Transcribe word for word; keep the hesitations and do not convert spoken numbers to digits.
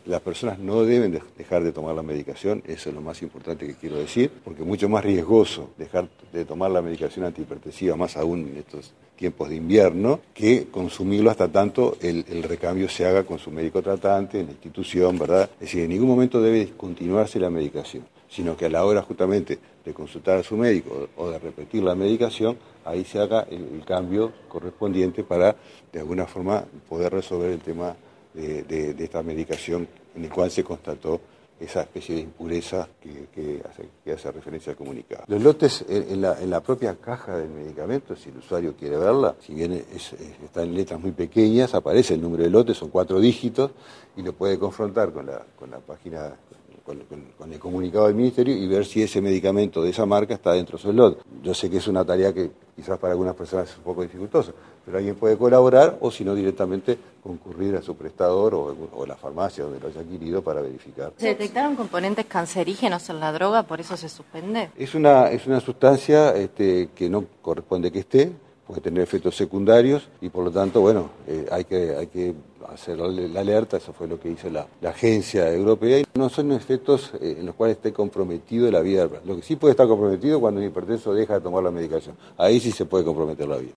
Las personas no deben de dejar de tomar la medicación, eso es lo más importante que quiero decir, porque es mucho más riesgoso dejar de tomar la medicación antihipertensiva, más aún en estos tiempos de invierno, que consumirlo hasta tanto el, el recambio se haga con su médico tratante, en la institución, ¿verdad? Es decir, en ningún momento debe discontinuarse la medicación, sino que a la hora justamente de consultar a su médico o de repetir la medicación, ahí se haga el, el cambio correspondiente para, de alguna forma, poder resolver el tema de, de, de esta medicación en el cual se constató esa especie de impureza que, que, hace, que hace referencia al comunicado. Los lotes en, en, la, en la propia caja del medicamento, si el usuario quiere verla, si bien es, es, está en letras muy pequeñas, aparece el número de lotes, son cuatro dígitos, y lo puede confrontar con la, con la página, con, con, con el comunicado del Ministerio y ver si ese medicamento de esa marca está dentro de su lote. Yo sé que es una tarea que quizás para algunas personas es un poco dificultosa, pero alguien puede colaborar o si no directamente concurrir a su prestador o, o la farmacia donde lo haya adquirido para verificar. ¿Se detectaron componentes cancerígenos en la droga, por eso se suspende? Es una, es una sustancia este, que no corresponde que esté, puede tener efectos secundarios y por lo tanto, bueno, eh, hay que, hay que hacer la alerta, eso fue lo que hizo la, la agencia europea. No son efectos eh, en los cuales esté comprometido la vida. Lo que sí puede estar comprometido cuando el hipertenso deja de tomar la medicación. Ahí sí se puede comprometer la vida.